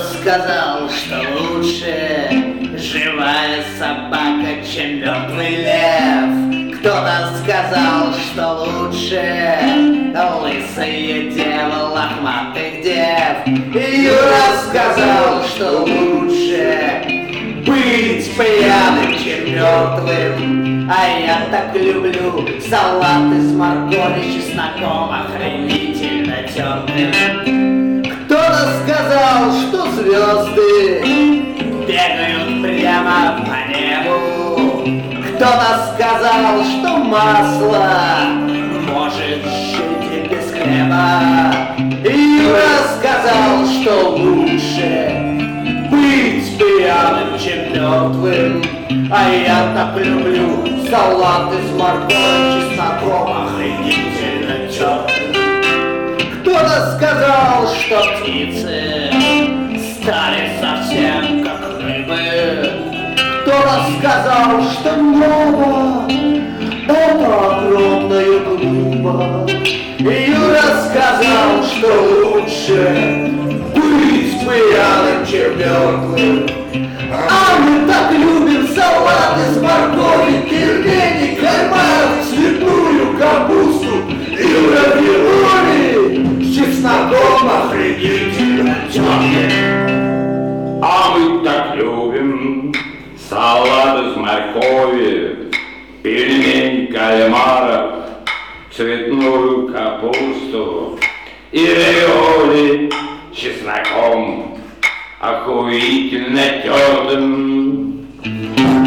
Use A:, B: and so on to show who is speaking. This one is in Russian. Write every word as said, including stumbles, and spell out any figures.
A: сказал, что лучше живая собака, чем мертвый лев? Кто-то сказал, что лучше лысые девы лохматых дев. И Юра сказал, что лучше быть пьяным, чем мертвым. А я так люблю салат из моркови, чесноком охренительно тертым. Кто-то сказал, что звезды бегают прямо по небу. Кто-то сказал, что масло может жить и без хлеба. И Юра сказал, что лучше быть пьяным, чем мертвым. А я так люблю салат из моркови, чесноком охренительно тертым. Кто-то сказал, что птицы стали совсем как рыбы. Кто-то сказал, что небо — это огромная глыба. И Юра сказал, что лучше быть пьяным, чем мертвым. А мы так любим салат из моркови, пельмени, кальмаров, цветную капусту и равиоли с чесноком охренительно тертым.
B: А мы так любим салат из моркови, пельмени, кальмаров, цветную капусту и равиоли с чесноком охуительно тертым.